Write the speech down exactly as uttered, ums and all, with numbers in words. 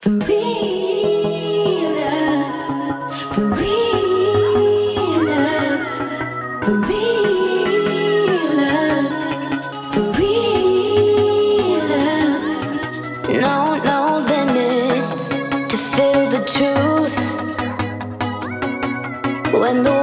For real love, for real love, for real love, for real love. No, no limits to feel the truth when the